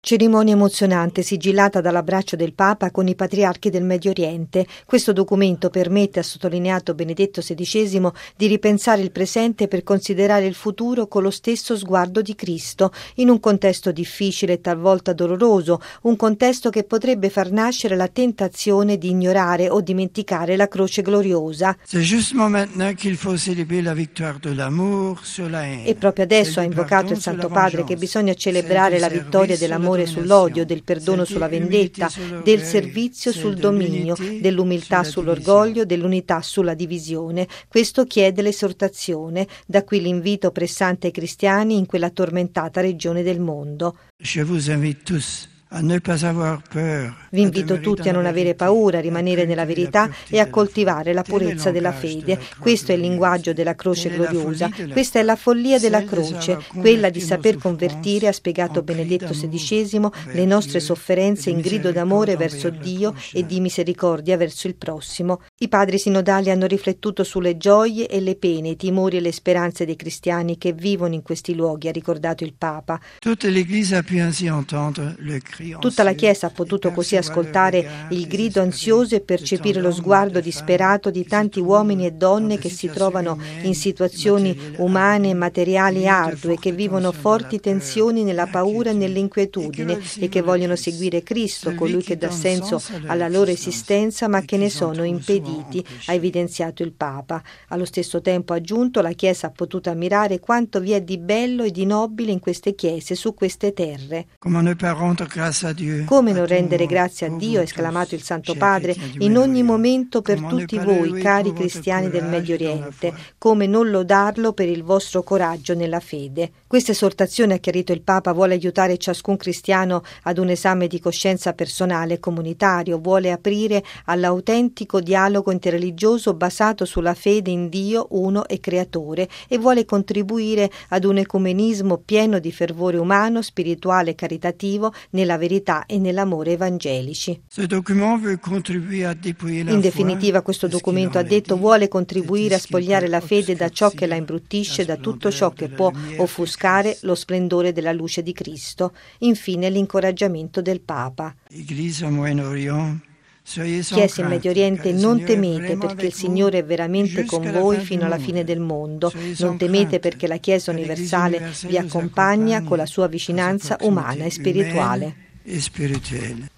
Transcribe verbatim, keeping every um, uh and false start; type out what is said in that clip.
Cerimonia emozionante sigillata dall'abbraccio del Papa con i patriarchi del Medio Oriente. Questo documento permette, ha sottolineato Benedetto sedicesimo, di ripensare il presente per considerare il futuro con lo stesso sguardo di Cristo, in un contesto difficile e talvolta doloroso, un contesto che potrebbe far nascere la tentazione di ignorare o dimenticare la croce gloriosa. E proprio adesso ha invocato il Santo Padre che bisogna celebrare la vittoria dell'amore sull'odio, del perdono sulla vendetta, del servizio sul dominio, dell'umiltà sull'orgoglio, dell'unità sulla divisione. Questo chiede l'esortazione, da qui l'invito pressante ai cristiani in quella tormentata regione del mondo. Je vous invite tous a ne pas avoir peur. Vi invito tutti a non avere paura, a rimanere nella verità e a coltivare la purezza della fede. Questo è il linguaggio della croce gloriosa, questa è la follia della croce, quella di saper convertire, ha spiegato Benedetto sedicesimo, le nostre sofferenze in grido d'amore verso Dio e di misericordia verso il prossimo. I padri sinodali hanno riflettuto sulle gioie e le pene, i timori e le speranze dei cristiani che vivono in questi luoghi, ha ricordato il Papa. Tutta l'Église a pu ainsi entendre le cri. Tutta la Chiesa ha potuto così ascoltare il grido ansioso e percepire lo sguardo disperato di tanti uomini e donne che si trovano in situazioni umane e materiali ardue, che vivono forti tensioni nella paura e nell'inquietudine e che vogliono seguire Cristo, colui che dà senso alla loro esistenza, ma che ne sono impediti, ha evidenziato il Papa. Allo stesso tempo, ha aggiunto, la Chiesa ha potuto ammirare quanto vi è di bello e di nobile in queste chiese, su queste terre. Come non rendere grazie a Dio, ha esclamato il Santo Padre, in ogni momento per tutti voi, cari cristiani del Medio Oriente, come non lodarlo per il vostro coraggio nella fede. Questa esortazione, ha chiarito il Papa, vuole aiutare ciascun cristiano ad un esame di coscienza personale e comunitario, vuole aprire all'autentico dialogo interreligioso basato sulla fede in Dio uno e creatore e vuole contribuire ad un ecumenismo pieno di fervore umano, spirituale e caritativo nella verità e nell'amore evangelici. In definitiva, questo documento, ha detto, vuole contribuire a spogliare la fede da ciò che la imbruttisce, da tutto ciò che può offuscare lo splendore della luce di Cristo. Infine l'incoraggiamento del Papa. Chiesa in Medio Oriente, non temete perché il Signore è veramente con voi fino alla fine del mondo. Non temete perché la Chiesa universale vi accompagna con la sua vicinanza umana e spirituale.